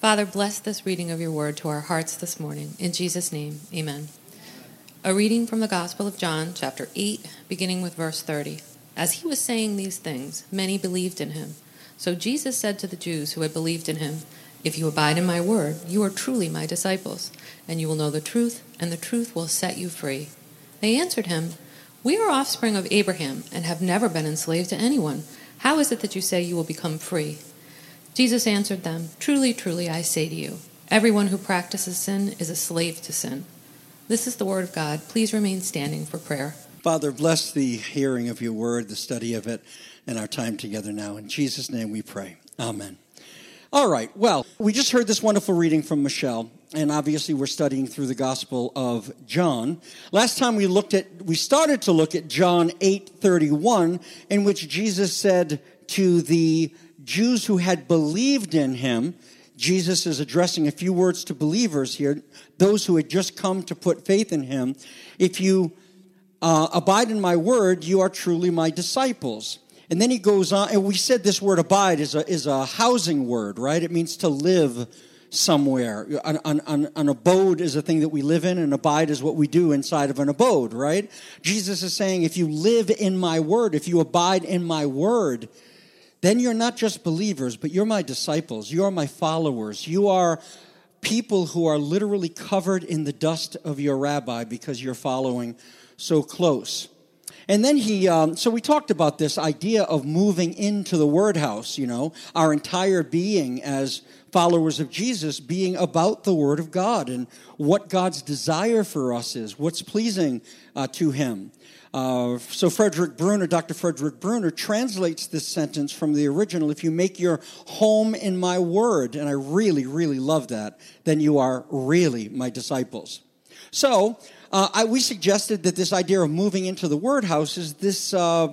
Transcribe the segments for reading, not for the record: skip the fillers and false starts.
Father, bless this reading of your word to our hearts this morning. In Jesus' name, amen. A reading from the Gospel of John, chapter 8, beginning with verse 30. As he was saying these things, many believed in him. So Jesus said to the Jews who had believed in him, "If you abide in my word, you are truly my disciples, and you will know the truth, and the truth will set you free." They answered him, "We are offspring of Abraham, and have never been enslaved to anyone. How is it that you say you will become free?" Jesus answered them, "Truly, truly, I say to you, everyone who practices sin is a slave to sin." This is the word of God. Please remain standing for prayer. Father, bless the hearing of your word, the study of it, and our time together now. In Jesus' name we pray. Amen. All right. Well, we just heard this wonderful reading from Michelle, and obviously we're studying through the Gospel of John. Last time we started to look at John 8:31, in which Jesus said to the Jews who had believed in him, Jesus is addressing a few words to believers here, those who had just come to put faith in him. If you abide in my word, you are truly my disciples. And then he goes on, and we said this word abide is a housing word, right? It means to live somewhere. An abode is a thing that we live in, and abide is what we do inside of an abode, right? Jesus is saying, if you live in my word, if you abide in my word, then you're not just believers, but you're my disciples. You are my followers. You are people who are literally covered in the dust of your rabbi because you're following so close. And then so we talked about this idea of moving into the Word House, our entire being as followers of Jesus being about the Word of God and what God's desire for us is, what's pleasing to him. So Dr. Frederick Bruner translates this sentence from the original, if you make your home in my word, and I really, really love that, then you are really my disciples. So we suggested that this idea of moving into the Word House is this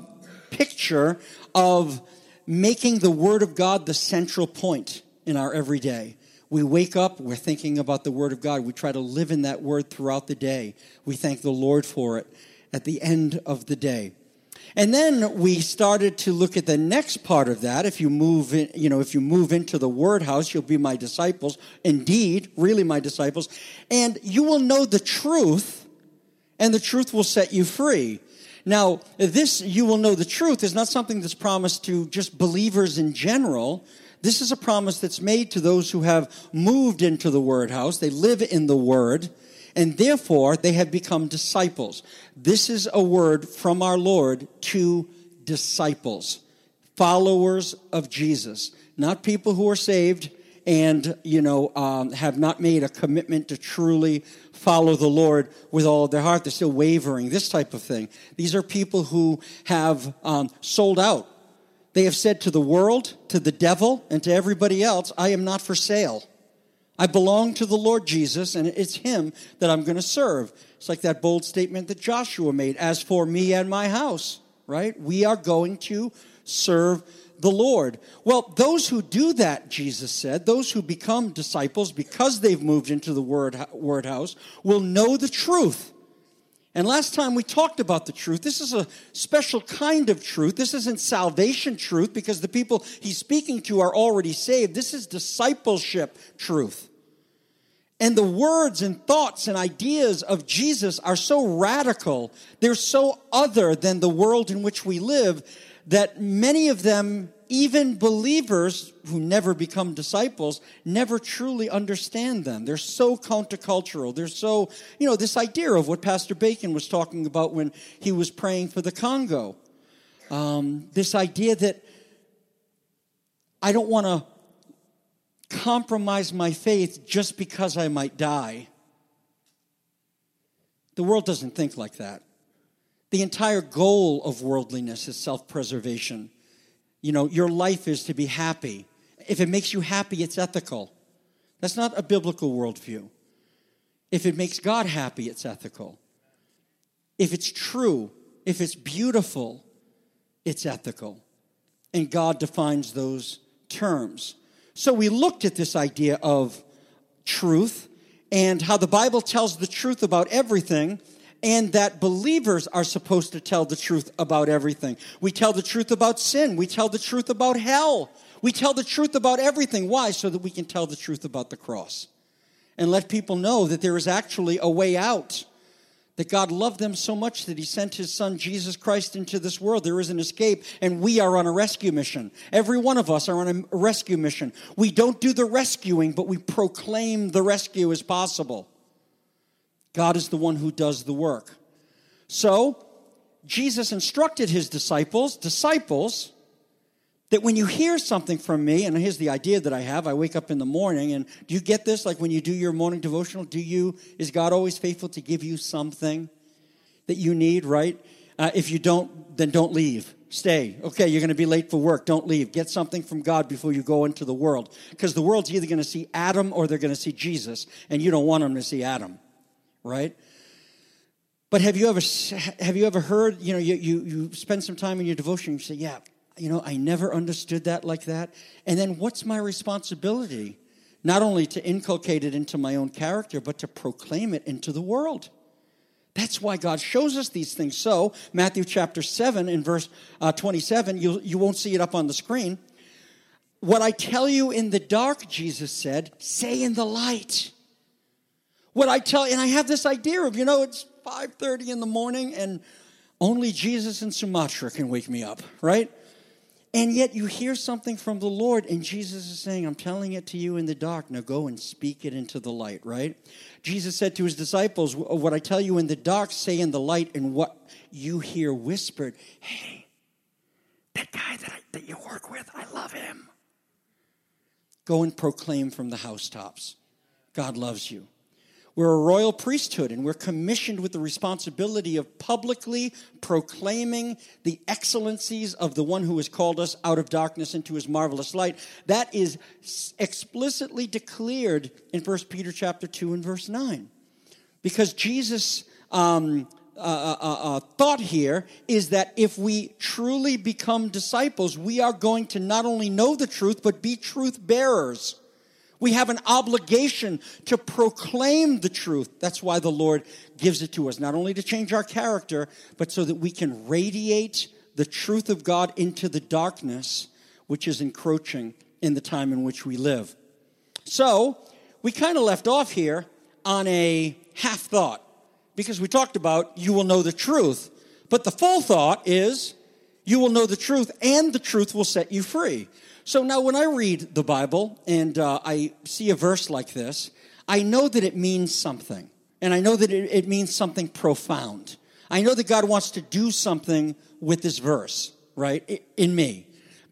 picture of making the Word of God the central point in our everyday. We wake up, we're thinking about the Word of God. We try to live in that Word throughout the day. We thank the Lord for it at the end of the day. And then we started to look at the next part of that. If you move into the Word House, you'll be my disciples. Indeed, really my disciples. And you will know the truth, and the truth will set you free. Now, this, you will know the truth, is not something that's promised to just believers in general. This is a promise that's made to those who have moved into the Word House. They live in the Word, and therefore they have become disciples. This is a word from our Lord to disciples, followers of Jesus, not people who are saved and have not made a commitment to truly follow the Lord with all of their heart. They're still wavering, this type of thing. These are people who have sold out. They have said to the world, to the devil, and to everybody else, I am not for sale. I belong to the Lord Jesus, and it's him that I'm going to serve. It's like that bold statement that Joshua made, as for me and my house, right? We are going to serve the Lord. Well, those who do that, Jesus said, those who become disciples because they've moved into the Word House, will know the truth. And last time we talked about the truth. This is a special kind of truth. This isn't salvation truth because the people he's speaking to are already saved. This is discipleship truth. And the words and thoughts and ideas of Jesus are so radical, they're so other than the world in which we live, that many of them, even believers who never become disciples, never truly understand them. They're so countercultural. They're so, this idea of what Pastor Bacon was talking about when he was praying for the Congo. This idea that I don't want to compromise my faith just because I might die. The world doesn't think like that. The entire goal of worldliness is self-preservation. Your life is to be happy. If it makes you happy, it's ethical. That's not a biblical worldview. If it makes God happy, it's ethical. If it's true, if it's beautiful, it's ethical. And God defines those terms. So we looked at this idea of truth and how the Bible tells the truth about everything, and that believers are supposed to tell the truth about everything. We tell the truth about sin. We tell the truth about hell. We tell the truth about everything. Why? So that we can tell the truth about the cross and let people know that there is actually a way out, that God loved them so much that he sent his son, Jesus Christ, into this world. There is an escape, and we are on a rescue mission. Every one of us are on a rescue mission. We don't do the rescuing, but we proclaim the rescue as possible. God is the one who does the work. So, Jesus instructed his disciples, that when you hear something from me, and here's the idea that I have, I wake up in the morning, and do you get this? Like when you do your morning devotional, is God always faithful to give you something that you need, right? If you don't, then don't leave. Stay. Okay, you're going to be late for work. Don't leave. Get something from God before you go into the world. Because the world's either going to see Adam or they're going to see Jesus, and you don't want them to see Adam, right? But have you ever heard, you spend some time in your devotion, and you say, yeah, I never understood that like that. And then what's my responsibility? Not only to inculcate it into my own character, but to proclaim it into the world. That's why God shows us these things. So, Matthew chapter 7 in verse 27, you won't see it up on the screen. What I tell you in the dark, Jesus said, say in the light. And I have this idea of, it's 5:30 in the morning and only Jesus in Sumatra can wake me up, right? And yet you hear something from the Lord, and Jesus is saying, I'm telling it to you in the dark. Now go and speak it into the light, right? Jesus said to his disciples, what I tell you in the dark, say in the light, and what you hear whispered, hey, that guy that you work with, I love him. Go and proclaim from the housetops. God loves you. We're a royal priesthood, and we're commissioned with the responsibility of publicly proclaiming the excellencies of the one who has called us out of darkness into his marvelous light. That is explicitly declared in 1 Peter chapter 2 and verse 9. Because Jesus' thought here is that if we truly become disciples, we are going to not only know the truth, but be truth bearers. We have an obligation to proclaim the truth. That's why the Lord gives it to us, not only to change our character, but so that we can radiate the truth of God into the darkness, which is encroaching in the time in which we live. So, we kind of left off here on a half thought, because we talked about you will know the truth. But the full thought is you will know the truth, and the truth will set you free. So now when I read the Bible and I see a verse like this, I know that it means something. And I know that it means something profound. I know that God wants to do something with this verse, right, in me.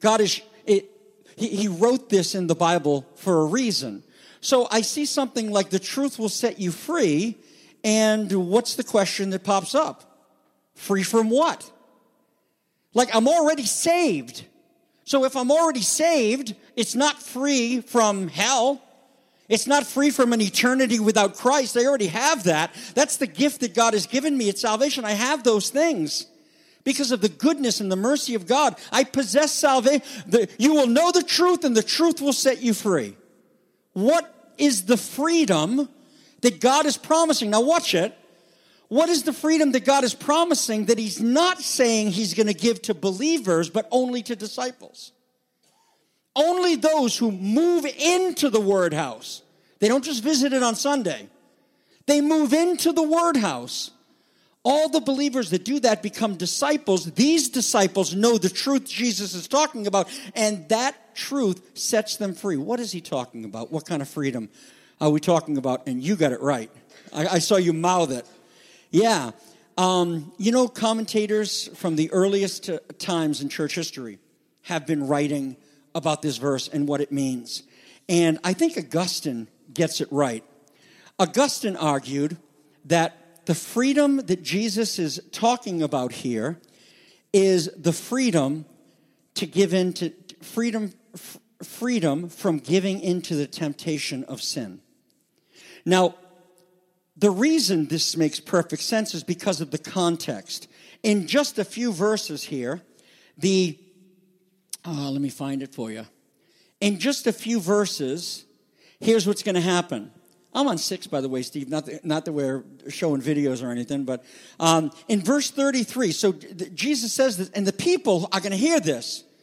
He wrote this in the Bible for a reason. So I see something like the truth will set you free, and what's the question that pops up? Free from what? Like, I'm already saved. So if I'm already saved, it's not free from hell. It's not free from an eternity without Christ. I already have that. That's the gift that God has given me at salvation. I have those things. Because of the goodness and the mercy of God, I possess salvation. You will know the truth, and the truth will set you free. What is the freedom that God is promising? Now watch it. What is the freedom that God is promising that he's not saying he's going to give to believers, but only to disciples? Only those who move into the Word House. They don't just visit it on Sunday. They move into the Word House. All the believers that do that become disciples. These disciples know the truth Jesus is talking about, and that truth sets them free. What is he talking about? What kind of freedom are we talking about? And you got it right. I saw you mouth it. Yeah. Commentators from the earliest times in church history have been writing about this verse and what it means. And I think Augustine gets it right. Augustine argued that the freedom that Jesus is talking about here is the freedom to give in to freedom from giving into the temptation of sin. Now, the reason this makes perfect sense is because of the context. In just a few verses here, let me find it for you. In just a few verses, here's what's going to happen. I'm on 6, by the way, Steve, not that we're showing videos or anything, but in verse 33, so Jesus says this, and the people are going to hear this.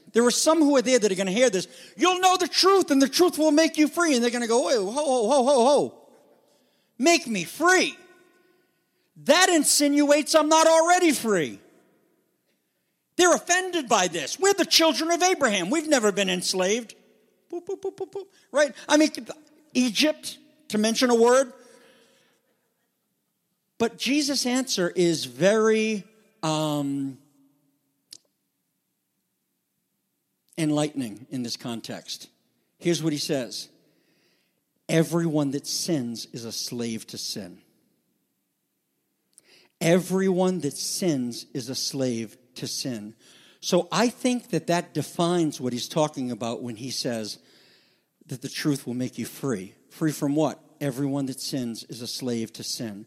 There are some who are there that are going to hear this. You'll know the truth, and the truth will make you free. And they're going to go, whoa, ho, ho, ho, ho. Make me free. That insinuates I'm not already free. They're offended by this. We're the children of Abraham. We've never been enslaved. Boop, boop, boop, boop, boop. Right? I mean, Egypt, to mention a word. But Jesus' answer is very enlightening in this context. Here's what he says. Everyone that sins is a slave to sin. Everyone that sins is a slave to sin. So I think that defines what he's talking about when he says that the truth will make you free. Free from what? Everyone that sins is a slave to sin.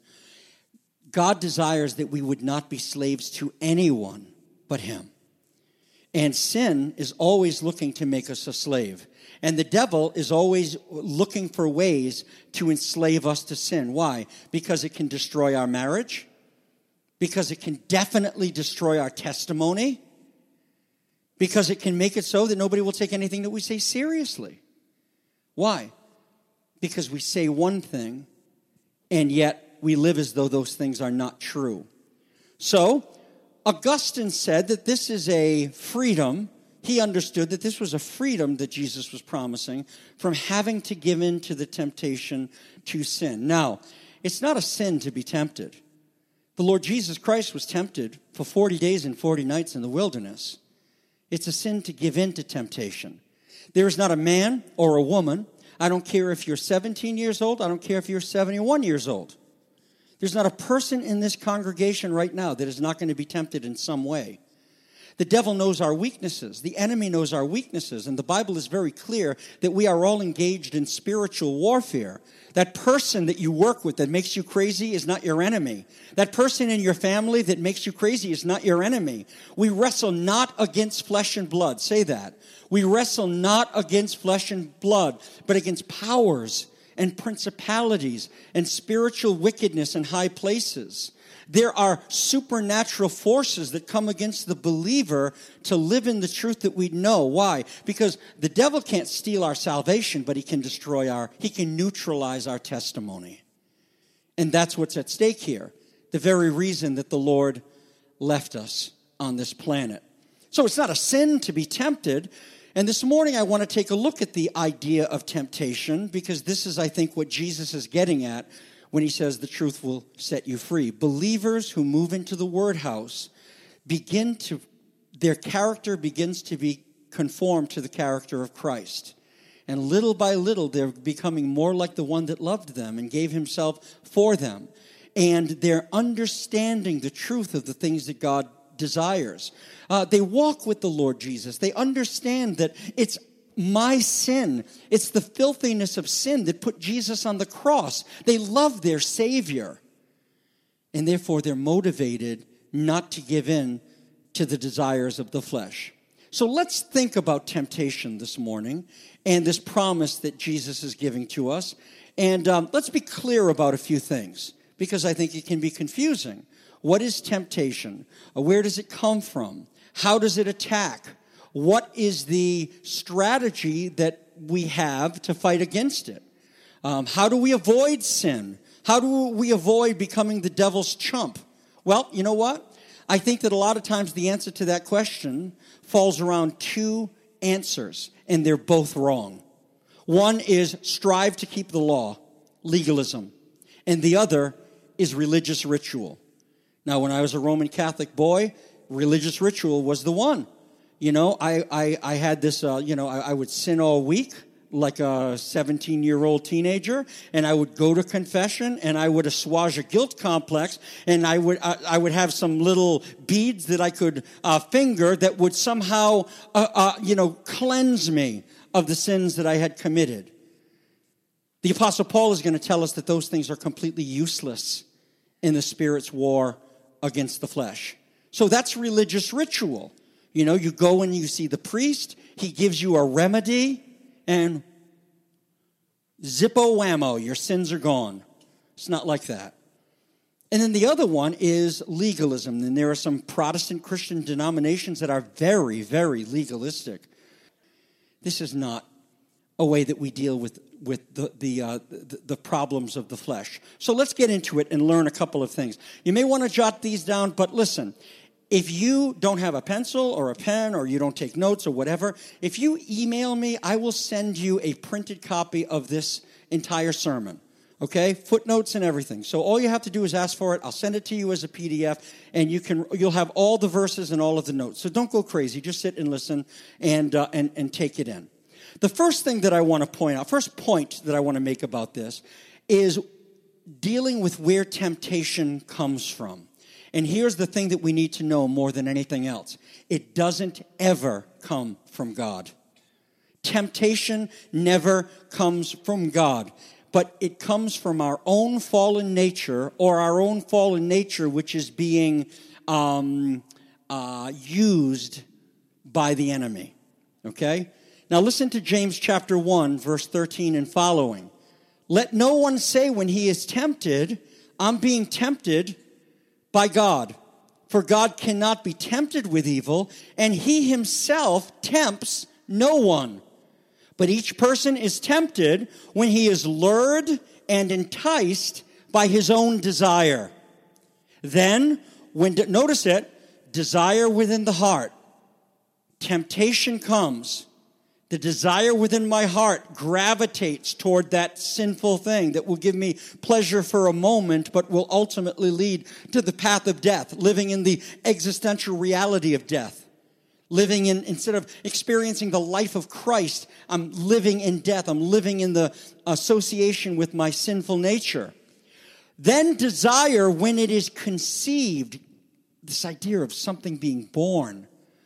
God desires that we would not be slaves to anyone but him. And sin is always looking to make us a slave. And the devil is always looking for ways to enslave us to sin. Why? Because it can destroy our marriage. Because it can definitely destroy our testimony. Because it can make it so that nobody will take anything that we say seriously. Why? Because we say one thing, and yet we live as though those things are not true. So, Augustine said that this is a freedom. He understood that this was a freedom that Jesus was promising from having to give in to the temptation to sin. Now, it's not a sin to be tempted. The Lord Jesus Christ was tempted for 40 days and 40 nights in the wilderness. It's a sin to give in to temptation. There is not a man or a woman. I don't care if you're 17 years old. I don't care if you're 71 years old. There's not a person in this congregation right now that is not going to be tempted in some way. The devil knows our weaknesses. The enemy knows our weaknesses. And the Bible is very clear that we are all engaged in spiritual warfare. That person that you work with that makes you crazy is not your enemy. That person in your family that makes you crazy is not your enemy. We wrestle not against flesh and blood. Say that. We wrestle not against flesh and blood, but against powers and principalities and spiritual wickedness in high places. There are supernatural forces that come against the believer to live in the truth that we know. Why? Because the devil can't steal our salvation, but he can he can neutralize our testimony. And that's what's at stake here. The very reason that the Lord left us on this planet. So it's not a sin to be tempted. And this morning I want to take a look at the idea of temptation, because this is, I think, what Jesus is getting at when he says the truth will set you free. Believers who move into the Word House their character begins to be conformed to the character of Christ. And little by little, they're becoming more like the one that loved them and gave himself for them. And they're understanding the truth of the things that God desires. They walk with the Lord Jesus. They understand that it's my sin. It's the filthiness of sin that put Jesus on the cross. They love their Savior. And therefore, they're motivated not to give in to the desires of the flesh. So let's think about temptation this morning and this promise that Jesus is giving to us. And let's be clear about a few things, because I think it can be confusing. What is temptation? Where does it come from? How does it attack? What is the strategy that we have to fight against it? How do we avoid sin? How do we avoid becoming the devil's chump? Well, you know what? I think that a lot of times the answer to that question falls around two answers, and they're both wrong. One is strive to keep the law, legalism, and the other is religious ritual. Now, when I was a Roman Catholic boy, religious ritual was the one. You know, I had this, I would sin all week like a 17-year-old teenager, and I would go to confession, and I would assuage a guilt complex, and I would have some little beads that I could finger that would somehow, cleanse me of the sins that I had committed. The Apostle Paul is going to tell us that those things are completely useless in the Spirit's war against the flesh. So that's religious ritual. You know, you go and you see the priest, he gives you a remedy, and zippo whammo, your sins are gone. It's not like that. And then the other one is legalism. And there are some Protestant Christian denominations that are very, very legalistic. This is not a way that we deal with the problems of the flesh. So let's get into it and learn a couple of things. You may want to jot these down, but listen, if you don't have a pencil or a pen or you don't take notes or whatever, if you email me, I will send you a printed copy of this entire sermon. Okay, footnotes and everything. So all you have to do is ask for it. I'll send it to you as a PDF, and you'll have all the verses and all of the notes. So don't go crazy. Just sit and listen and take it in. The first thing that I want to point out, first point that I want to make about this, is dealing with where temptation comes from. And here's the thing that we need to know more than anything else: it doesn't ever come from God. Temptation never comes from God. But it comes from our own fallen nature, or our own fallen nature which is being used by the enemy. Okay? Now listen to James chapter 1, verse 13 and following. Let no one say when he is tempted, I'm being tempted by God. For God cannot be tempted with evil, and he himself tempts no one. But each person is tempted when he is lured and enticed by his own desire. Then, notice it, desire within the heart. Temptation comes. The desire within my heart gravitates toward that sinful thing that will give me pleasure for a moment, but will ultimately lead to the path of death, living in the existential reality of death. Living in, instead of experiencing the life of Christ, I'm living in death. I'm living in the association with my sinful nature. Then desire, when it is conceived, this idea of something being born.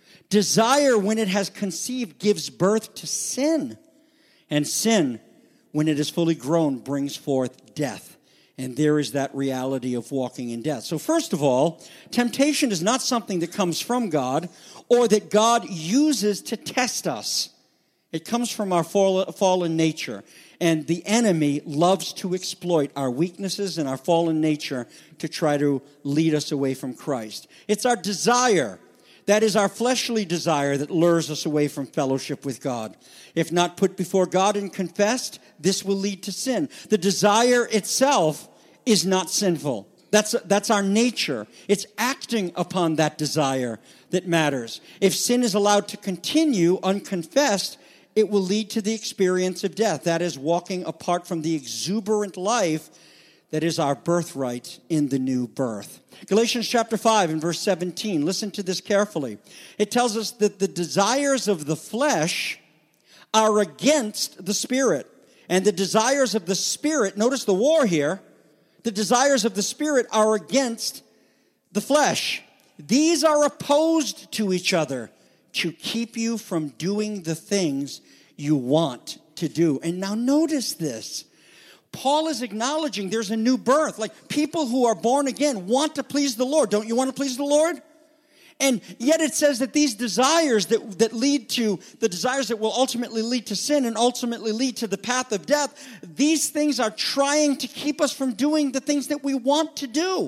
Desire, when it has conceived, gives birth to sin. And sin, when it is fully grown, brings forth death. And there is that reality of walking in death. So first of all, temptation is not something that comes from God or that God uses to test us. It comes from our fallen nature. And the enemy loves to exploit our weaknesses and our fallen nature to try to lead us away from Christ. It's our desire. That is our fleshly desire that lures us away from fellowship with God. If not put before God and confessed, this will lead to sin. The desire itself is not sinful. That's our nature. It's acting upon that desire that matters. If sin is allowed to continue unconfessed, it will lead to the experience of death. That is, walking apart from the exuberant life that is our birthright in the new birth. Galatians chapter 5 and verse 17. Listen to this carefully. It tells us that the desires of the flesh are against the Spirit. And the desires of the Spirit, notice the war here, the desires of the Spirit are against the flesh. These are opposed to each other to keep you from doing the things you want to do. And now notice this. Paul is acknowledging there's a new birth. Like, people who are born again want to please the Lord. Don't you want to please the Lord? And yet it says that these desires that lead to, the desires that will ultimately lead to sin and ultimately lead to the path of death, these things are trying to keep us from doing the things that we want to do.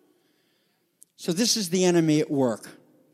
So this is the enemy at work.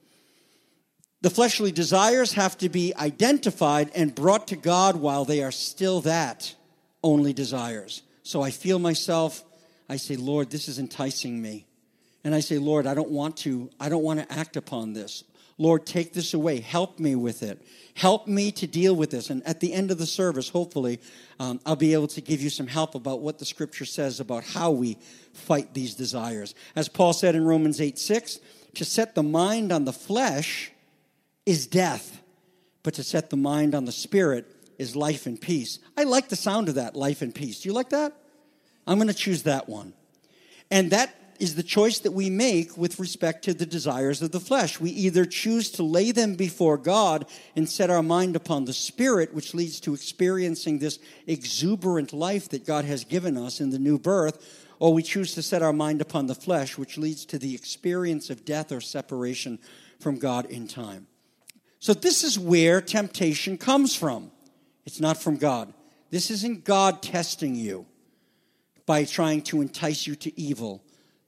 The fleshly desires have to be identified and brought to God while they are still that, only desires. So I feel myself, I say, Lord, this is enticing me. And I say, Lord, I don't want to act upon this. Lord, take this away. Help me with it. Help me to deal with this. And at the end of the service, hopefully, I'll be able to give you some help about what the Scripture says about how we fight these desires. As Paul said in Romans 8:6, to set the mind on the flesh is death, but to set the mind on the Spirit is life and peace. I like the sound of that, life and peace. Do you like that? I'm going to choose that one. And that is the choice that we make with respect to the desires of the flesh. We either choose to lay them before God and set our mind upon the Spirit, which leads to experiencing this exuberant life that God has given us in the new birth, or we choose to set our mind upon the flesh, which leads to the experience of death or separation from God in time. So this is where temptation comes from. It's not from God. This isn't God testing you by trying to entice you to evil.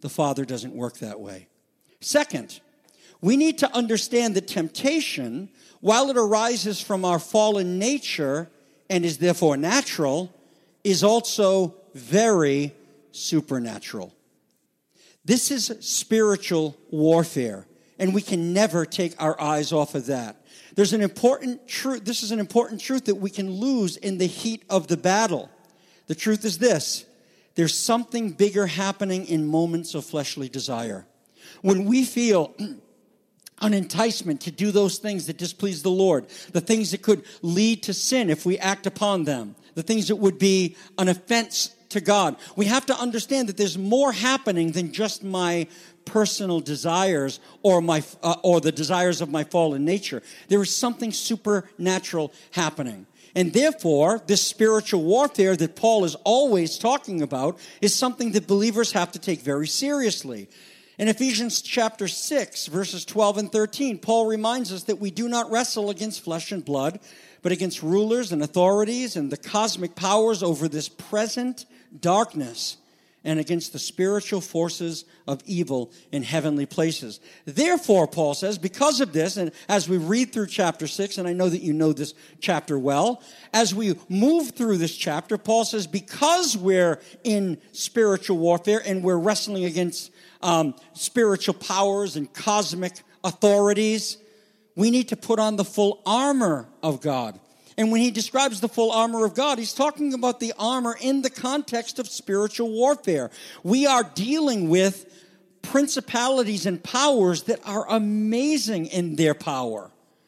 The Father doesn't work that way. Second, we need to understand that temptation, while it arises from our fallen nature and is therefore natural, is also very supernatural. This is spiritual warfare, and we can never take our eyes off of that. There's an important truth. This is an important truth that we can lose in the heat of the battle. The truth is this: there's something bigger happening in moments of fleshly desire. When we feel an enticement to do those things that displease the Lord, the things that could lead to sin if we act upon them, the things that would be an offense to God, we have to understand that there's more happening than just my personal desires or the desires of my fallen nature. There is something supernatural happening. And therefore, this spiritual warfare that Paul is always talking about is something that believers have to take very seriously. In Ephesians chapter 6, verses 12 and 13, Paul reminds us that we do not wrestle against flesh and blood, but against rulers and authorities and the cosmic powers over this present darkness, and against the spiritual forces of evil in heavenly places. Therefore, Paul says, because of this, and as we read through chapter 6, and I know that you know this chapter well, as we move through this chapter, Paul says, because we're in spiritual warfare and we're wrestling against spiritual powers and cosmic authorities, we need to put on the full armor of God. And when he describes the full armor of God, he's talking about the armor in the context of spiritual warfare. We are dealing with principalities and powers that are amazing in their power.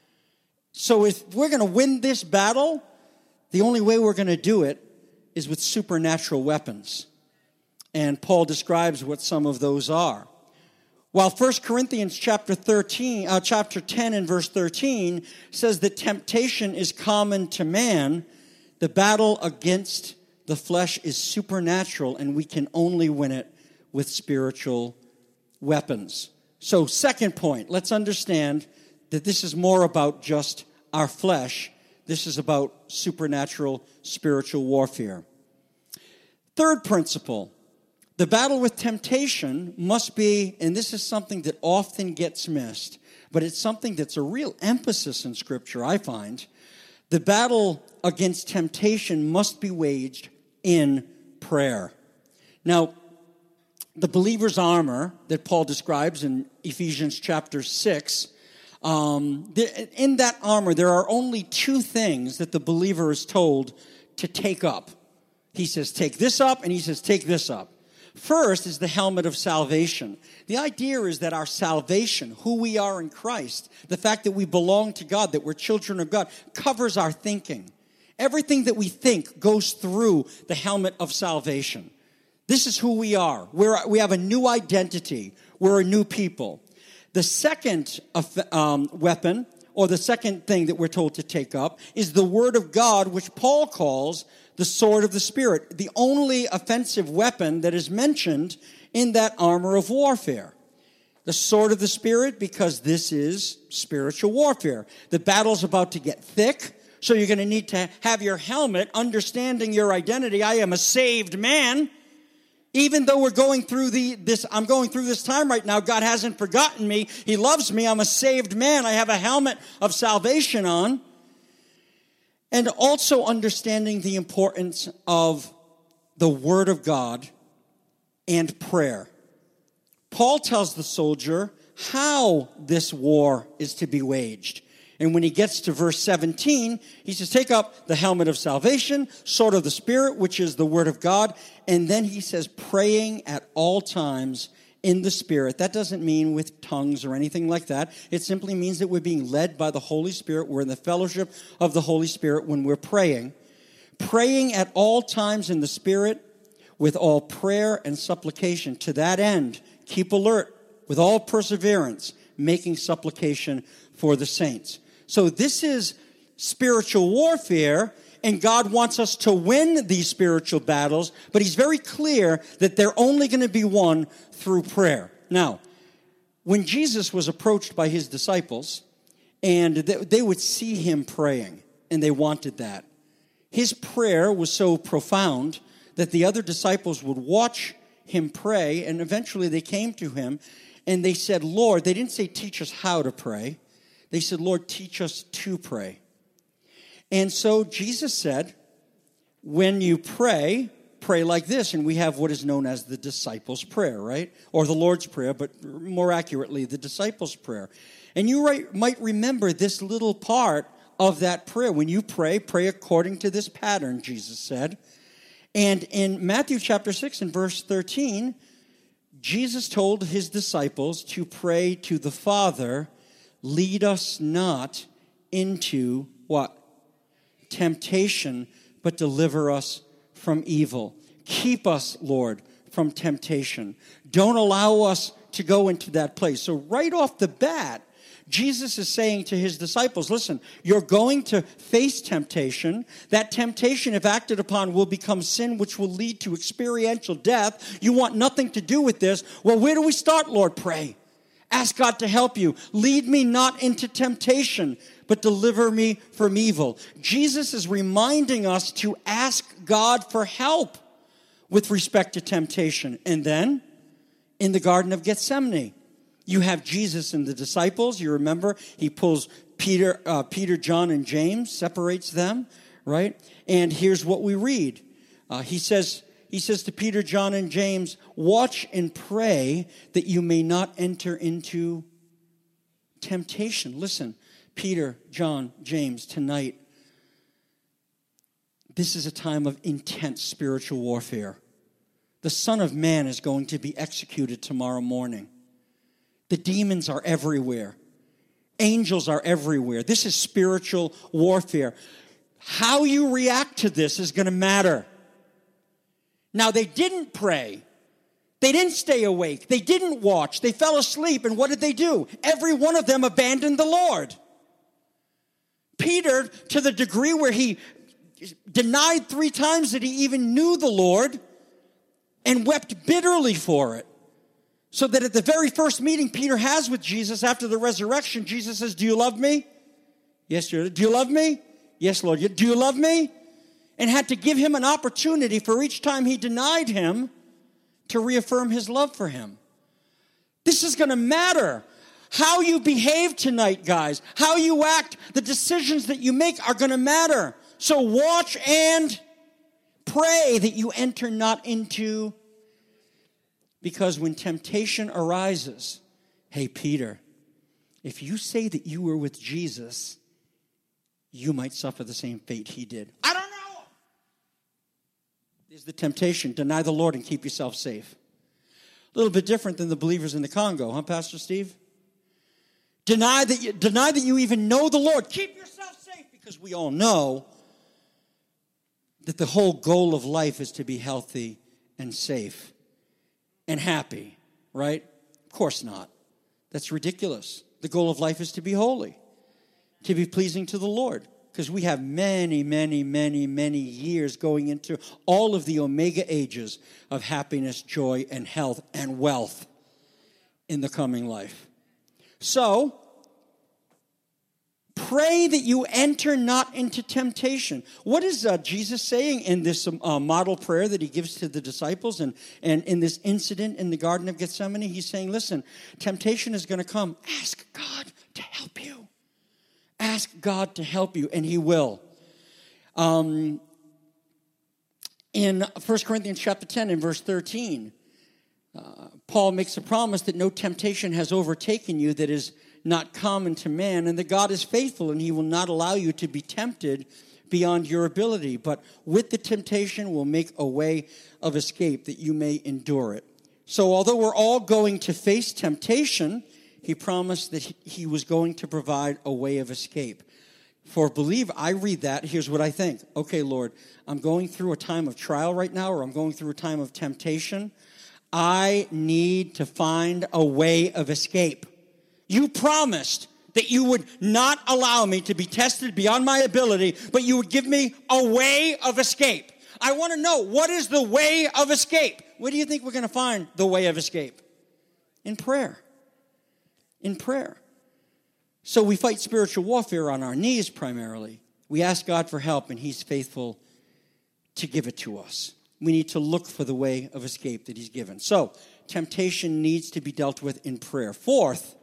So if we're going to win this battle, the only way we're going to do it is with supernatural weapons. And Paul describes what some of those are. While 1 Corinthians chapter 10 and verse 13 says that temptation is common to man, the battle against the flesh is supernatural, and we can only win it with spiritual weapons. So, second point, let's understand that this is more about just our flesh. This is about supernatural spiritual warfare. Third principle. The battle with temptation must be, and this is something that often gets missed, but it's something that's a real emphasis in Scripture, I find. The battle against temptation must be waged in prayer. Now, the believer's armor that Paul describes in Ephesians chapter 6, in that armor there are only two things that the believer is told to take up. He says, take this up, and he says, take this up. First is the helmet of salvation. The idea is that our salvation, who we are in Christ, the fact that we belong to God, that we're children of God, covers our thinking. Everything that we think goes through the helmet of salvation. This is who we are. We have a new identity. We're a new people. The second weapon, or the second thing that we're told to take up, is the Word of God, which Paul calls the sword of the Spirit, the only offensive weapon that is mentioned in that armor of warfare. The sword of the Spirit, because this is spiritual warfare. The battle's about to get thick, so you're going to need to have your helmet, understanding your identity. I am a saved man. Even though we're going through I'm going through this time right now, God hasn't forgotten me. He loves me. I'm a saved man. I have a helmet of salvation on. And also understanding the importance of the Word of God and prayer. Paul tells the soldier how this war is to be waged. And when he gets to verse 17, he says, take up the helmet of salvation, sword of the Spirit, which is the Word of God. And then he says, praying at all times in the Spirit. That doesn't mean with tongues or anything like that. It simply means that we're being led by the Holy Spirit. We're in the fellowship of the Holy Spirit when we're praying. Praying at all times in the Spirit with all prayer and supplication. To that end, keep alert with all perseverance, making supplication for the saints. So this is spiritual warfare, and God wants us to win these spiritual battles, but he's very clear that they're only going to be won through prayer. Now, when Jesus was approached by his disciples, and they would see him praying, and they wanted that, his prayer was so profound that the other disciples would watch him pray, and eventually they came to him and they said, Lord, they didn't say teach us how to pray. They said, Lord, teach us to pray. And so Jesus said, when you pray, pray like this. And we have what is known as the disciples' prayer, right? Or the Lord's Prayer, but more accurately, the disciples' prayer. And you might remember this little part of that prayer. When you pray, pray according to this pattern, Jesus said. And in Matthew chapter 6 and verse 13, Jesus told his disciples to pray to the Father, lead us not into what? Temptation, but deliver us from evil. Keep us, Lord, from temptation. Don't allow us to go into that place. So right off the bat, Jesus is saying to his disciples, listen, you're going to face temptation. That temptation, if acted upon, will become sin, which will lead to experiential death. You want nothing to do with this. Well, where do we start, Lord? Pray. Ask God to help you. Lead me not into temptation, but deliver me from evil. Jesus is reminding us to ask God for help with respect to temptation. And then, in the Garden of Gethsemane, you have Jesus and the disciples. You remember, he pulls Peter, John, and James, separates them, right? And here's what we read. He says to Peter, John, and James, watch and pray that you may not enter into temptation. Listen, Peter, John, James, tonight, this is a time of intense spiritual warfare. The Son of Man is going to be executed tomorrow morning. The demons are everywhere. Angels are everywhere. This is spiritual warfare. How you react to this is going to matter. Now, they didn't pray. They didn't stay awake. They didn't watch. They fell asleep. And what did they do? Every one of them abandoned the Lord. Peter, to the degree where he denied 3 times that he even knew the Lord and wept bitterly for it. So that at the very first meeting Peter has with Jesus after the resurrection, Jesus says, do you love me? Yes, Lord. Do you love me? Yes, Lord. Do you love me? And had to give him an opportunity for each time he denied him to reaffirm his love for him. This is going to matter. How you behave tonight, guys, how you act, the decisions that you make are going to matter. So watch and pray that you enter not into. Because when temptation arises, hey, Peter, if you say that you were with Jesus, you might suffer the same fate he did. I don't know. There's the temptation. Deny the Lord and keep yourself safe. A little bit different than the believers in the Congo, huh, Pastor Steve? Deny that you even know the Lord. Keep yourself safe, because we all know that the whole goal of life is to be healthy and safe and happy, right? Of course not. That's ridiculous. The goal of life is to be holy, to be pleasing to the Lord, because we have many, many, many, many years going into all of the omega ages of happiness, joy, and health and wealth in the coming life. So, pray that you enter not into temptation. What is Jesus saying in this model prayer that he gives to the disciples and in this incident in the Garden of Gethsemane? He's saying, listen, temptation is going to come. Ask God to help you. Ask God to help you, and he will. In 1 Corinthians chapter 10 and verse 13, Paul makes a promise that no temptation has overtaken you that is not common to man, and that God is faithful, and he will not allow you to be tempted beyond your ability. But with the temptation will make a way of escape that you may endure it. So although we're all going to face temptation, he promised that he was going to provide a way of escape. For a believer, I read that, here's what I think. Okay, Lord, I'm going through a time of trial right now, or I'm going through a time of temptation. I need to find a way of escape. You promised that you would not allow me to be tested beyond my ability, but you would give me a way of escape. I want to know, what is the way of escape? Where do you think we're going to find the way of escape? In prayer. In prayer. So we fight spiritual warfare on our knees primarily. We ask God for help, and he's faithful to give it to us. We need to look for the way of escape that he's given. So, temptation needs to be dealt with in prayer. Fourth,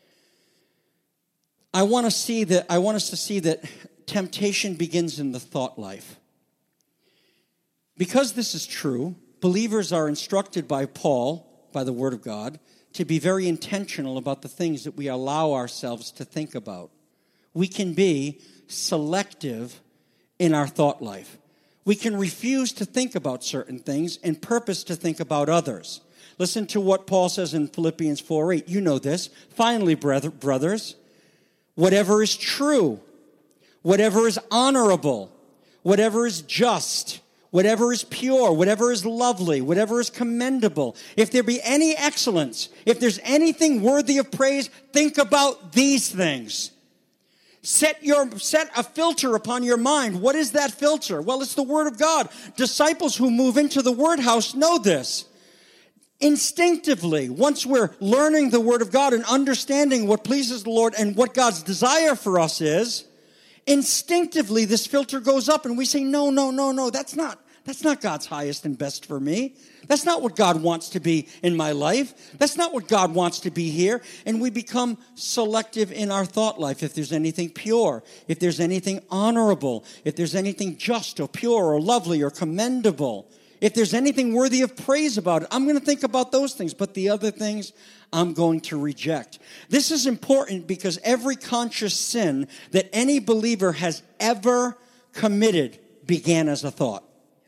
I want us to see that temptation begins in the thought life. Because this is true, believers are instructed by Paul, by the Word of God, to be very intentional about the things that we allow ourselves to think about. We can be selective in our thought life. We can refuse to think about certain things and purpose to think about others. Listen to what Paul says in Philippians 4:8. You know this. Finally, brothers, whatever is true, whatever is honorable, whatever is just, whatever is pure, whatever is lovely, whatever is commendable, if there be any excellence, if there's anything worthy of praise, think about these things. Set a filter upon your mind. What is that filter? Well, it's the Word of God. Disciples who move into the Word house know this. Instinctively, once we're learning the Word of God and understanding what pleases the Lord and what God's desire for us is, instinctively this filter goes up and we say, no, that's not God's highest and best for me. That's not what God wants to be in my life. That's not what God wants to be here. And we become selective in our thought life. If there's anything pure, if there's anything honorable, if there's anything just or pure or lovely or commendable, if there's anything worthy of praise about it, I'm going to think about those things. But the other things, I'm going to reject. This is important because every conscious sin that any believer has ever committed began as a thought.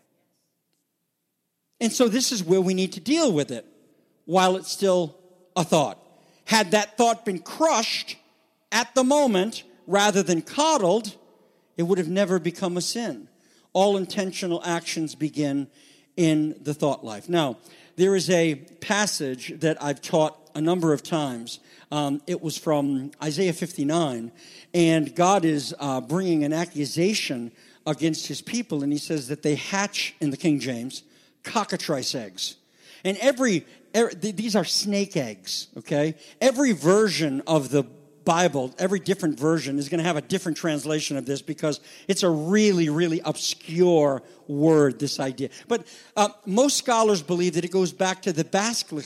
And so this is where we need to deal with it while it's still a thought. Had that thought been crushed at the moment rather than coddled, it would have never become a sin. All intentional actions begin in the thought life. Now, there is a passage that I've taught a number of times. It was from Isaiah 59, and God is bringing an accusation against his people, and he says that they hatch, in the King James, cockatrice eggs. And these are snake eggs, okay? Every version of the Bible, every different version is going to have a different translation of this because it's a really, really obscure word, this idea. But most scholars believe that it goes back to the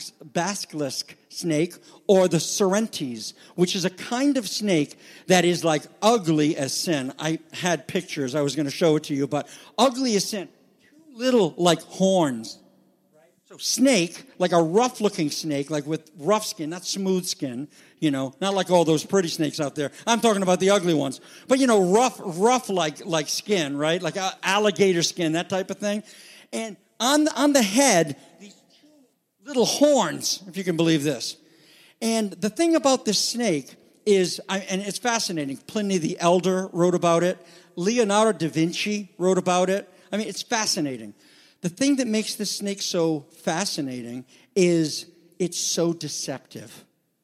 basilisk snake or the Sorrentes, which is a kind of snake that is like ugly as sin. I had pictures. I was going to show it to you, but ugly as sin. Little like horns. So snake, like a rough-looking snake, like with rough skin, not smooth skin, not like all those pretty snakes out there. I'm talking about the ugly ones. But, rough like skin, right? Like alligator skin, that type of thing. And on the head, these two little horns, if you can believe this. And the thing about this snake is, and it's fascinating, Pliny the Elder wrote about it. Leonardo da Vinci wrote about it. I mean, it's fascinating. The thing that makes this snake so fascinating is it's so deceptive.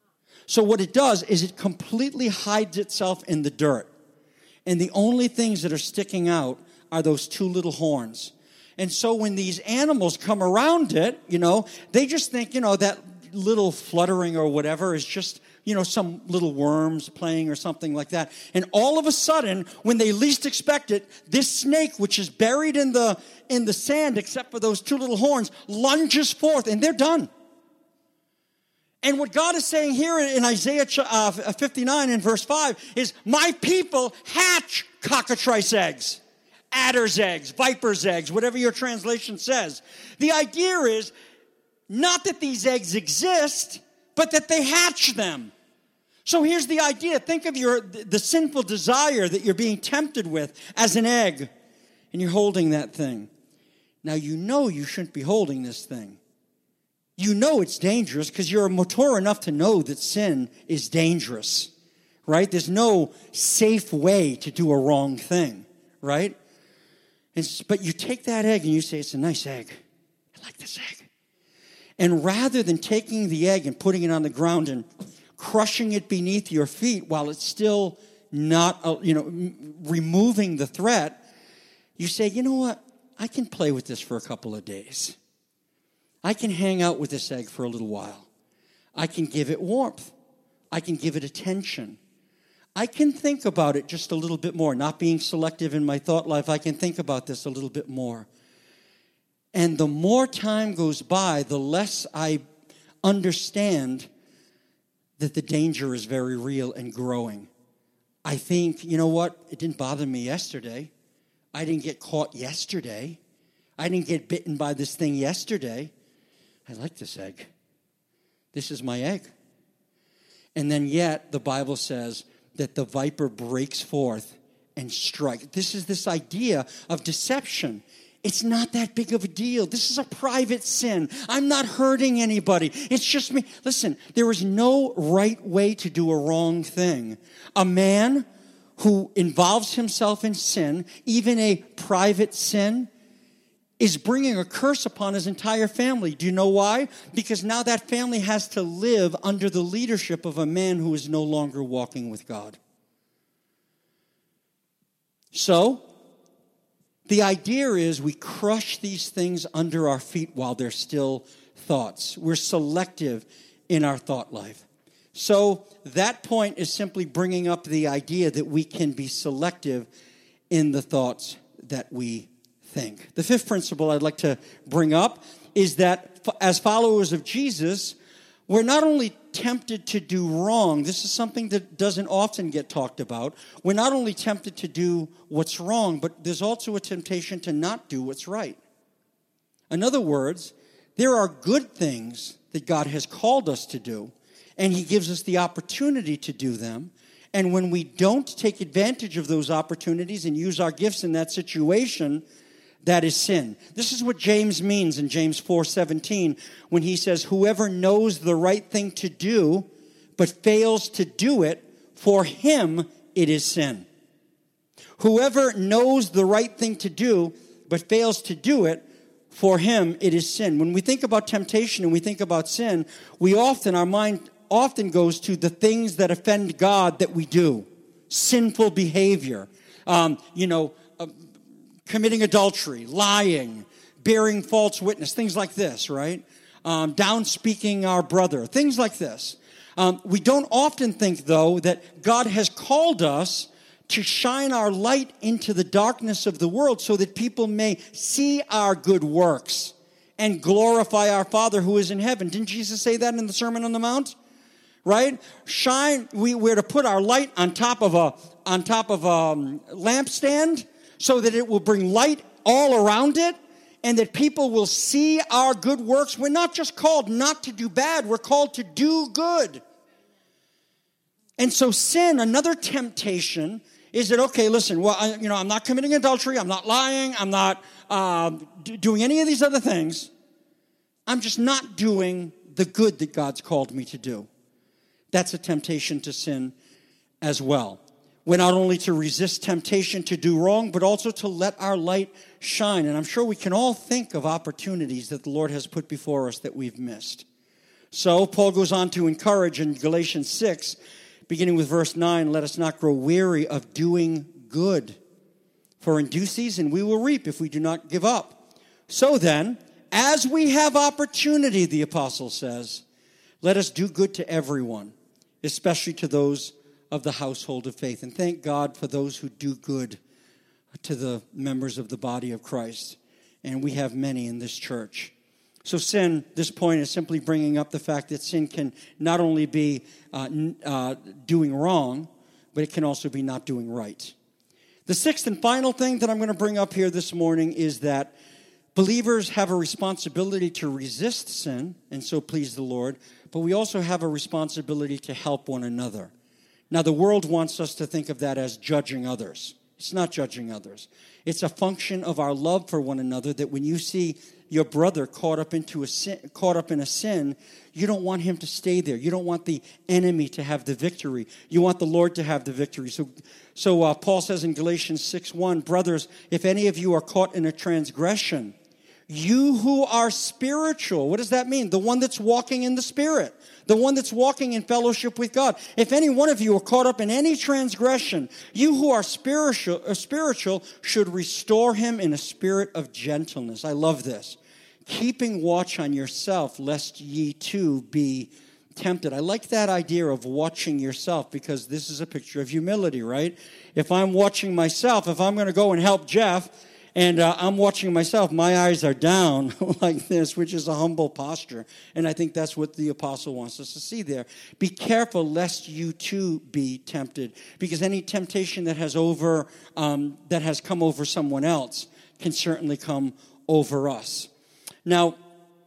So what it does is it completely hides itself in the dirt. And the only things that are sticking out are those two little horns. And so when these animals come around it, they just think, that little fluttering or whatever is just, some little worms playing or something like that. And all of a sudden, when they least expect it, this snake, which is buried in the sand except for those two little horns, lunges forth and they're done. And what God is saying here in Isaiah 59 and verse 5 is, my people hatch cockatrice eggs, adder's eggs, viper's eggs, whatever your translation says. The idea is not that these eggs exist, but that they hatch them. So here's the idea. Think of the sinful desire that you're being tempted with as an egg, and you're holding that thing. Now you shouldn't be holding this thing. You know it's dangerous because you're mature enough to know that sin is dangerous, right? There's no safe way to do a wrong thing, right? But you take that egg and you say, it's a nice egg. I like this egg. And rather than taking the egg and putting it on the ground and crushing it beneath your feet while it's still not, removing the threat, you say, you know what? I can play with this for a couple of days. I can hang out with this egg for a little while. I can give it warmth. I can give it attention. I can think about it just a little bit more. Not being selective in my thought life, I can think about this a little bit more. And the more time goes by, the less I understand that the danger is very real and growing. I think, you know what? It didn't bother me yesterday. I didn't get caught yesterday. I didn't get bitten by this thing yesterday. I like this egg. This is my egg. And then yet, the Bible says that the viper breaks forth and strikes. This is this idea of deception. It's not that big of a deal. This is a private sin. I'm not hurting anybody. It's just me. Listen, there is no right way to do a wrong thing. A man who involves himself in sin, even a private sin, is bringing a curse upon his entire family. Do you know why? Because now that family has to live under the leadership of a man who is no longer walking with God. So, the idea is we crush these things under our feet while they're still thoughts. We're selective in our thought life. So that point is simply bringing up the idea that we can be selective in the thoughts that we think. The fifth principle I'd like to bring up is that as followers of Jesus, we're not only tempted to do wrong. This is something that doesn't often get talked about. We're not only tempted to do what's wrong, but there's also a temptation to not do what's right. In other words, there are good things that God has called us to do, and He gives us the opportunity to do them. And when we don't take advantage of those opportunities and use our gifts in that situation, that is sin. This is what James means in James 4:17 when he says, whoever knows the right thing to do but fails to do it, for him it is sin. Whoever knows the right thing to do but fails to do it, for him it is sin. When we think about temptation and we think about sin, our mind often goes to the things that offend God that we do. Sinful behavior. Committing adultery, lying, bearing false witness, things like this, right? Downspeaking our brother, things like this. We don't often think, though, that God has called us to shine our light into the darkness of the world so that people may see our good works and glorify our Father who is in heaven. Didn't Jesus say that in the Sermon on the Mount? Right? We're to put our light on top of a lampstand, so that it will bring light all around it and that people will see our good works. We're not just called not to do bad, we're called to do good. And so sin, another temptation, is that, okay, listen, I'm not committing adultery, I'm not lying, I'm not doing any of these other things. I'm just not doing the good that God's called me to do. That's a temptation to sin as well. We're not only to resist temptation to do wrong, but also to let our light shine. And I'm sure we can all think of opportunities that the Lord has put before us that we've missed. So Paul goes on to encourage in Galatians 6, beginning with verse 9, let us not grow weary of doing good. For in due season we will reap if we do not give up. So then, as we have opportunity, the apostle says, let us do good to everyone, especially to those of the household of faith. And thank God for those who do good to the members of the body of Christ. And we have many in this church. So sin, this point is simply bringing up the fact that sin can not only be doing wrong, but it can also be not doing right. The sixth and final thing that I'm going to bring up here this morning is that believers have a responsibility to resist sin and so please the Lord, but we also have a responsibility to help one another. Now, the world wants us to think of that as judging others. It's not judging others. It's a function of our love for one another that when you see your brother caught up in a sin, you don't want him to stay there. You don't want the enemy to have the victory. You want the Lord to have the victory. So Paul says in Galatians 6:1, brothers, if any of you are caught in a transgression, you who are spiritual, what does that mean? The one that's walking in the Spirit, the one that's walking in fellowship with God. If any one of you are caught up in any transgression, you who are spiritual should restore him in a spirit of gentleness. I love this. Keeping watch on yourself, lest ye too be tempted. I like that idea of watching yourself because this is a picture of humility, right? If I'm watching myself, if I'm going to go and help Jeff, And I'm watching myself. My eyes are down like this, which is a humble posture. And I think that's what the apostle wants us to see there. Be careful lest you too be tempted, because any temptation that has come over someone else can certainly come over us. Now,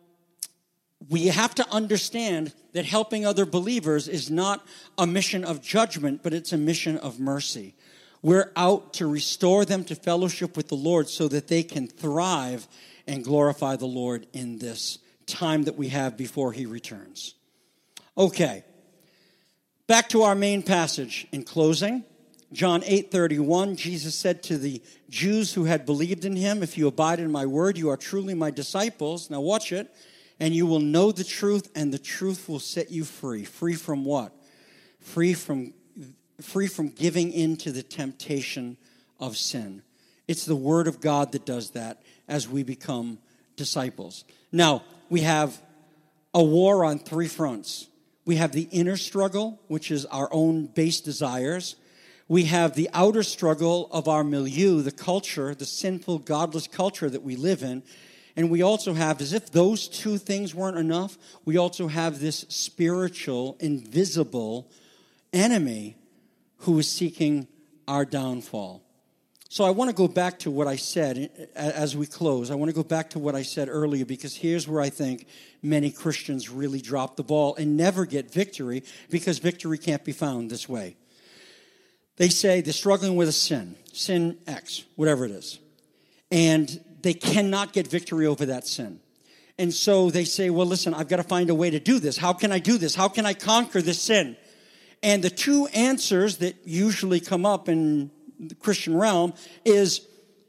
we have to understand that helping other believers is not a mission of judgment, but it's a mission of mercy. We're out to restore them to fellowship with the Lord so that they can thrive and glorify the Lord in this time that we have before he returns. Okay, back to our main passage. In closing, John 8:31, Jesus said to the Jews who had believed in him, "If you abide in my word, you are truly my disciples." Now watch it. "And you will know the truth, and the truth will set you free." Free from what? Free from giving in to the temptation of sin. It's the word of God that does that as we become disciples. Now, we have a war on three fronts. We have the inner struggle, which is our own base desires. We have the outer struggle of our milieu, the culture, the sinful, godless culture that we live in. And we also have, as if those two things weren't enough, we also have this spiritual, invisible enemy who is seeking our downfall. So I want to go back to what I said as we close. I want to go back to what I said earlier, because here's where I think many Christians really drop the ball and never get victory, because victory can't be found this way. They say they're struggling with a sin X, whatever it is, and they cannot get victory over that sin. And so they say, well, listen, I've got to find a way to do this. How can I do this? How can I conquer this sin? And the two answers that usually come up in the Christian realm is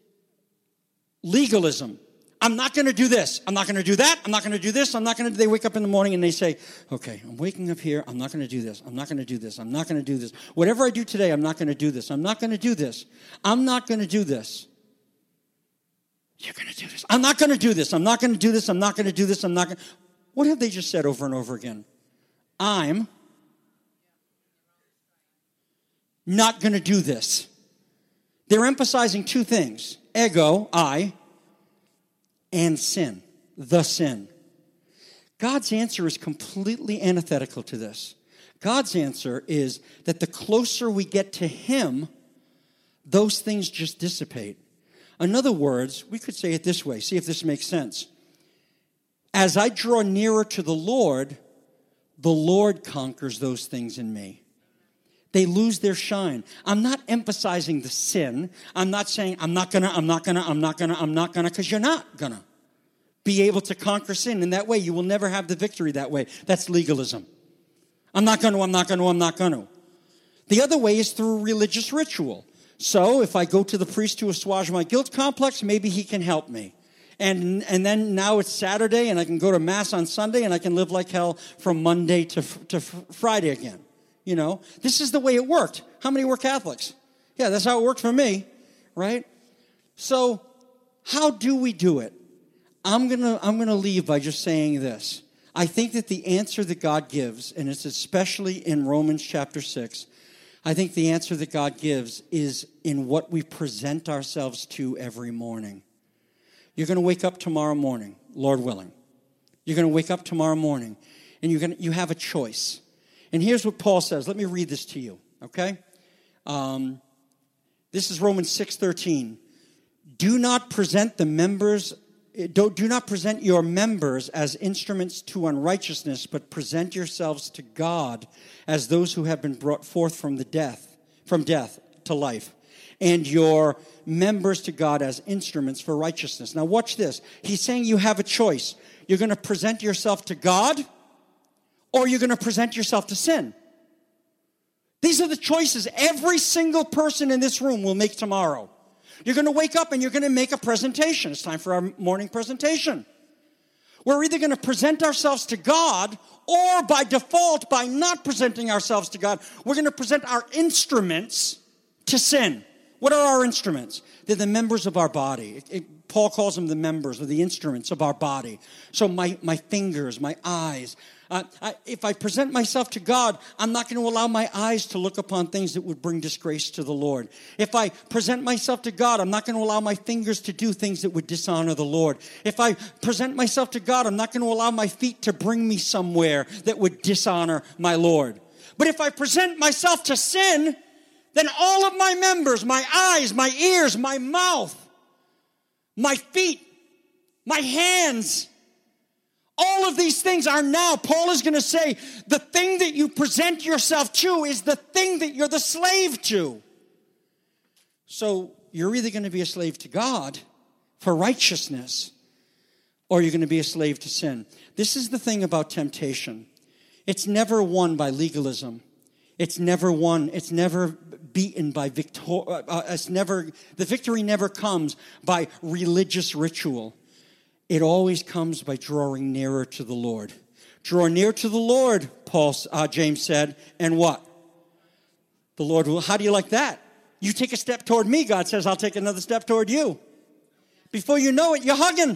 legalism. I'm not going to do this. I'm not going to do that. I'm not going to do this. They wake up in the morning and they say, okay, I'm waking up here. I'm not going to do this. I'm not going to do this. I'm not going to do this. Whatever I do today, I'm not going to do this. I'm not going to do this. I'm not going to do this. You're going to do this. I'm not going to do this. I'm not going to do this. I'm not going to do this. I'm not going to. What have they just said over and over again? I'm not going to do this. They're emphasizing two things: ego, I, and sin, the sin. God's answer is completely antithetical to this. God's answer is that the closer we get to him, those things just dissipate. In other words, we could say it this way. See if this makes sense. As I draw nearer to the Lord conquers those things in me. They lose their shine. I'm not emphasizing the sin. I'm not saying I'm not gonna, because you're not gonna be able to conquer sin in that way. You will never have the victory that way. That's legalism. I'm not gonna. The other way is through religious ritual. So if I go to the priest to assuage my guilt complex, maybe he can help me. And then now it's Saturday and I can go to Mass on Sunday and I can live like hell from Monday to Friday again. You know, this is the way it worked. How many were Catholics? Yeah, that's how it worked for me, right? So how do we do it? I'm gonna leave by just saying this. I think that the answer that God gives, and it's especially in Romans chapter 6, I think the answer that God gives is in what we present ourselves to every morning. You're going to wake up tomorrow morning, Lord willing. You're going to wake up tomorrow morning, and you have a choice. And here's what Paul says. Let me read this to you, okay? This is Romans 6:13. Do not present your members as instruments to unrighteousness, but present yourselves to God as those who have been brought forth from death to life, and your members to God as instruments for righteousness. Now watch this. He's saying you have a choice. You're going to present yourself to God, or you're going to present yourself to sin. These are the choices every single person in this room will make tomorrow. You're going to wake up and you're going to make a presentation. It's time for our morning presentation. We're either going to present ourselves to God, or by default, by not presenting ourselves to God, we're going to present our instruments to sin. What are our instruments? They're the members of our body. Paul calls them the members or the instruments of our body. So my fingers, my eyes. If I present myself to God, I'm not going to allow my eyes to look upon things that would bring disgrace to the Lord. If I present myself to God, I'm not going to allow my fingers to do things that would dishonor the Lord. If I present myself to God, I'm not going to allow my feet to bring me somewhere that would dishonor my Lord. But if I present myself to sin, then all of my members, my eyes, my ears, my mouth, my feet, my hands, all of these things are now, Paul is going to say, the thing that you present yourself to is the thing that you're the slave to. So you're either going to be a slave to God for righteousness, or you're going to be a slave to sin. This is the thing about temptation. It's never won by legalism. It's never won. It's never beaten by the victory never comes by religious ritual. It always comes by drawing nearer to the Lord. Draw near to the Lord, James said, and what? The Lord will. How do you like that? You take a step toward me, God says, I'll take another step toward you. Before you know it, you're hugging.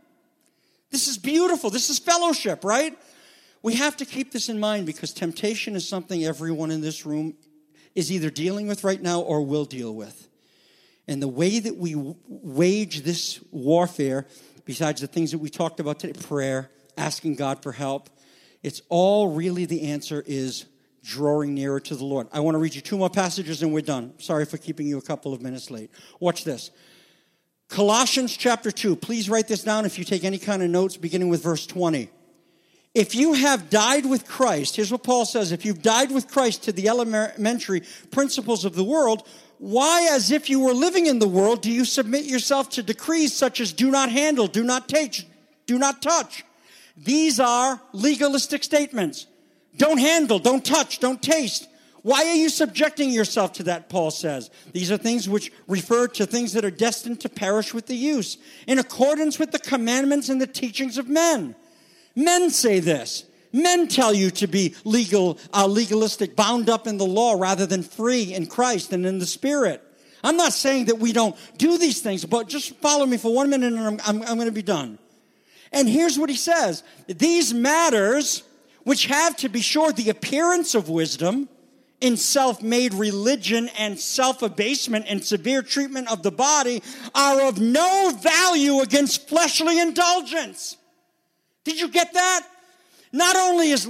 This is beautiful. This is fellowship, right? We have to keep this in mind because temptation is something everyone in this room is either dealing with right now or will deal with. And the way that we wage this warfare, besides the things that we talked about today, prayer, asking God for help, it's all really the answer is drawing nearer to the Lord. I want to read you 2 more passages and we're done. Sorry for keeping you a couple of minutes late. Watch this. Colossians chapter 2. Please write this down if you take any kind of notes, beginning with verse 20. If you have died with Christ, here's what Paul says, if you've died with Christ to the elementary principles of the world, why, as if you were living in the world, do you submit yourself to decrees such as do not handle, do not take, do not touch? These are legalistic statements. Don't handle, don't touch, don't taste. Why are you subjecting yourself to that, Paul says? These are things which refer to things that are destined to perish with the use, in accordance with the commandments and the teachings of men. Men say this. Men tell you to be legalistic, bound up in the law rather than free in Christ and in the Spirit. I'm not saying that we don't do these things, but just follow me for 1 minute and I'm going to be done. And here's what he says. These matters, which have to be sure the appearance of wisdom in self-made religion and self-abasement and severe treatment of the body, are of no value against fleshly indulgence. Did you get that? Not only is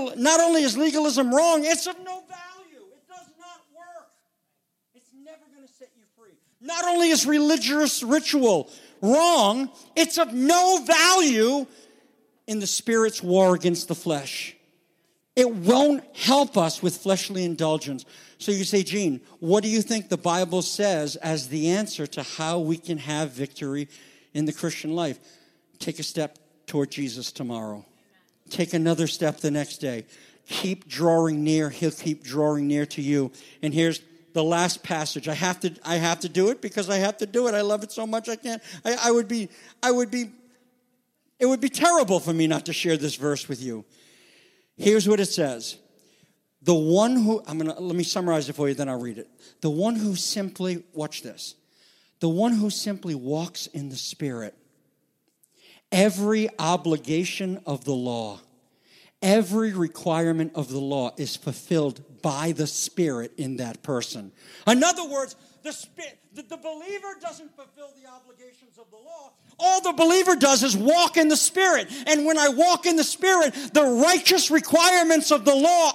legalism wrong, it's of no value. It does not work. It's never going to set you free. Not only is religious ritual wrong, it's of no value in the Spirit's war against the flesh. It won't help us with fleshly indulgence. So you say, Gene, what do you think the Bible says as the answer to how we can have victory in the Christian life? Take a step toward Jesus tomorrow. Take another step the next day. Keep drawing near. He'll keep drawing near to you. And here's the last passage. I have to do it because I have to do it. I love it so much I can't. It would be terrible for me not to share this verse with you. Here's what it says. Let me summarize it for you, then I'll read it. The one who simply, watch this. The one who simply walks in the Spirit. Every obligation of the law, every requirement of the law is fulfilled by the Spirit in that person. In other words, the believer doesn't fulfill the obligations of the law. All the believer does is walk in the Spirit. And when I walk in the Spirit, the righteous requirements of the law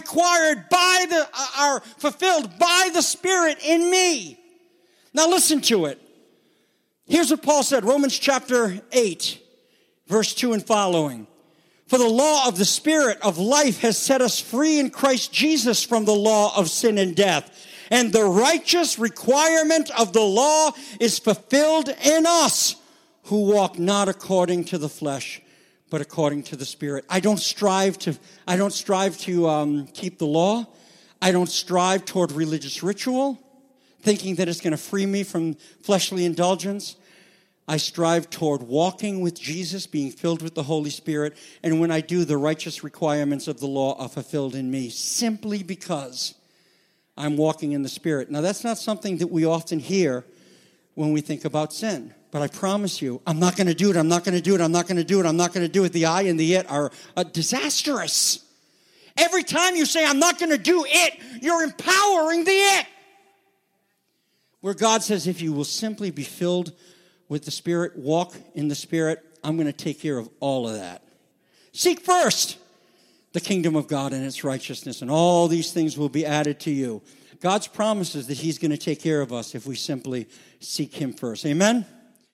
are fulfilled by the Spirit in me. Now listen to it. Here's what Paul said, Romans chapter 8. Verse 2 and following. For the law of the Spirit of life has set us free in Christ Jesus from the law of sin and death. And the righteous requirement of the law is fulfilled in us who walk not according to the flesh, but according to the Spirit. I don't strive to keep the law. I don't strive toward religious ritual, thinking that it's going to free me from fleshly indulgence. I strive toward walking with Jesus, being filled with the Holy Spirit, and when I do, the righteous requirements of the law are fulfilled in me, simply because I'm walking in the Spirit. Now, that's not something that we often hear when we think about sin. But I promise you, I'm not going to do it, I'm not going to do it, I'm not going to do it, I'm not going to do it. The I and the it are disastrous. Every time you say, I'm not going to do it, you're empowering the it. Where God says, if you will simply be filled with the Spirit, walk in the Spirit, I'm going to take care of all of that. Seek first the kingdom of God and its righteousness, and all these things will be added to you. God's promises that he's going to take care of us if we simply seek him first. Amen?